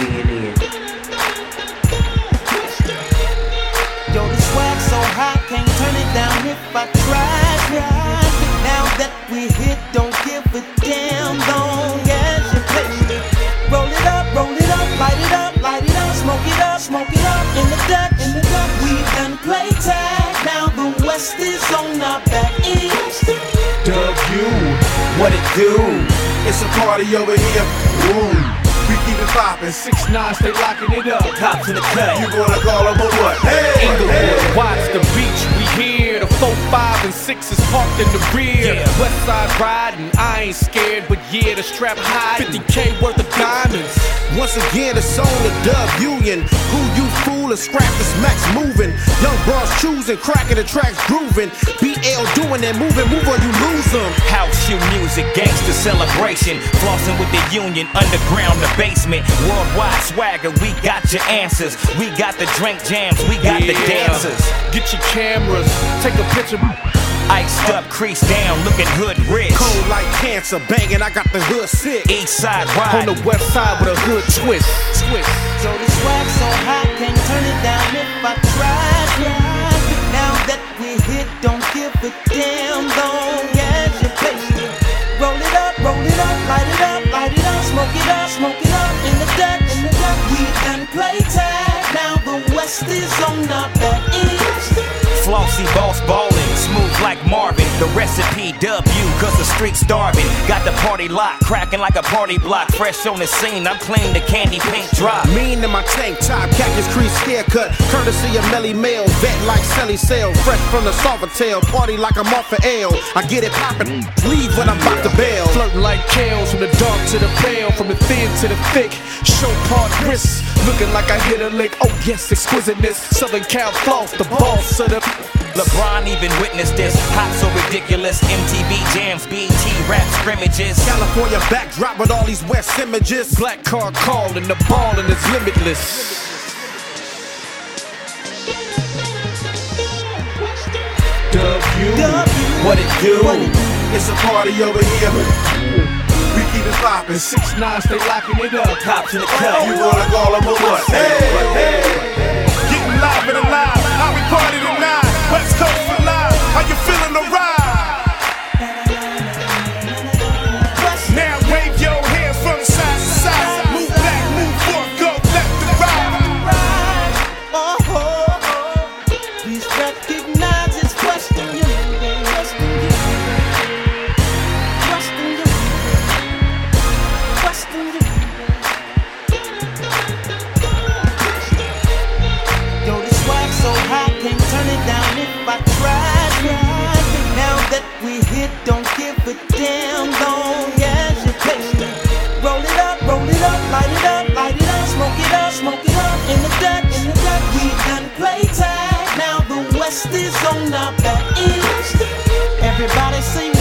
keying in. Yo, the swag so high, can't turn it down if I try. Now that we hit, don't give a damn long as you play. Roll it up, light it up, smoke it up in the duck. We done play tag, now the West is on our back east. W, what it do? It's a party over here. Boom. We keep it poppin', 6ix9ine, stay locking it up. Top to the cut. You gonna call them or what? Hey, Inglewood, watch the beach, we here. The 4, 5, and 6 is parked in the rear. Yeah. West side riding, I ain't scared, but yeah, the strap high. 50K worth of diamonds. Once again, it's on the Dub Union. Who you fool or scrap this max moving? Young bros choosing, cracking the tracks grooving. BL doing that moving, move or you lose them. House shoe music, gangster celebration. Flossing with the union, underground, the basement. Worldwide swagger, we got your answers. We got the drink jams, we got the dancers. Get your cameras, take a picture. Iced up, crease down, looking hood rich. Cold like cancer, banging, I got the hood sick. East side On ride. the west side with a hood twist. So the swag so high, can't turn it down if I try. Now that we hit, don't give a damn long as you play. Roll it up, light it up, smoke it up in the duck. We done play tag, now the West is on our back east. Flossy boss ballin', smooth like Marvin. The recipe W, cause the street's starving. Got the party locked, cracking like a party block. Fresh on the scene, I'm clean, the candy paint drop. Mean in my tank top, Cactus Crease haircut. Courtesy of Melly Mail, vet like Sally Sale. Fresh from the Salvatale, party like I'm off for L. I get it poppin', leave when I'm about to bail. Flirting like kales, from the dark to the pale, from the thin to the thick. Show part wrists, looking like I hit a lick. Oh yes, exquisiteness. Southern Cal floss, the boss of the. LeBron even witnessed this. Hot so ridiculous. MTV jams, BET rap scrimmages. California backdrop with all these West images. Black car calling, the ballin' is limitless. W, What it do? it's a party over here. We keep it poppin', 6ix9ine, stay locking it up. Top to the cut. You gonna call them or what? Hey, getting live and alive. How we party tonight? West Coast alive. How you feeling the ride? Now wave your hands from side to side. Move back, move forward, go left to right. Please recognize it's Western Union. Western Union. Yo, the swag so high, can't turn it down if I try. Now that we hit, don't give a damn long as you play. Roll it up, light it up, smoke it up in the duck. We done play tag, now the West is on our back east. Everybody sing